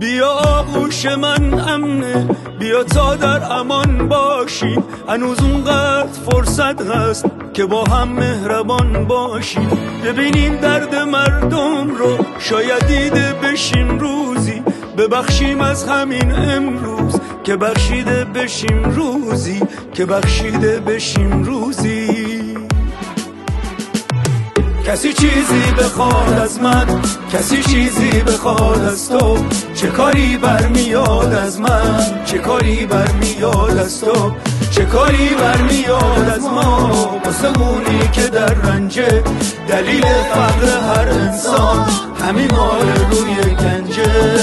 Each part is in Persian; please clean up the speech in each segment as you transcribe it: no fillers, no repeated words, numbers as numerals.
بیا آغوش من امنه، بیا تا در امان باشیم. هنوز اونقدر فرصت هست که با هم مهربان باشیم. ببینیم درد مردم رو، شاید دیده بشیم روزی. ببخشیم از همین امروز که بخشیده بشیم روزی، که بخشیده بشیم روزی. کسی چیزی بخواد از من، کسی چیزی بخواد از تو، چه کاری برمیاد از من، چه کاری برمیاد از تو، چه کاری برمیاد از ما. واسمونی که در رنجه، دلیل فقر هر انسان همین مال روی گنجه.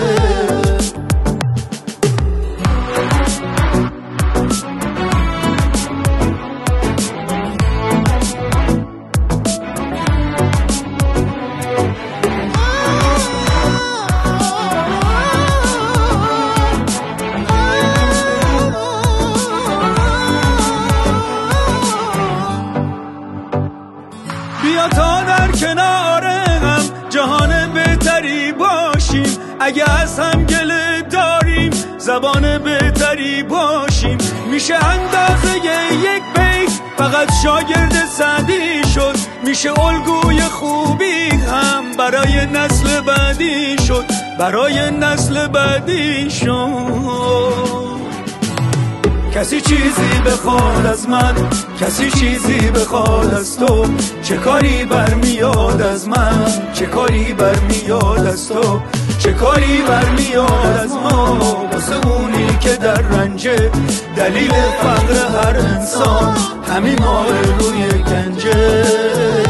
بیا تا در کنار هم جهان بهتری باشیم. اگه از هم گله داریم زبان بهتری باشیم. میشه اندازه یک بیت فقط شاگرد سعدی شد. میشه الگوی خوبی هم برای نسل بعدی شد، برای نسل بعدی شد. کسی چیزی بخواد از من، کسی چیزی بخواد از تو، چه کاری برمیاد از من، چه کاری برمیاد از تو، چه کاری برمیاد از ما. واسه اونی که در رنجه، دلیل فقر هر انسان همین مال روی گنجه.